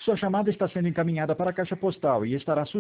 Sua chamada está sendo encaminhada para a caixa postal e estará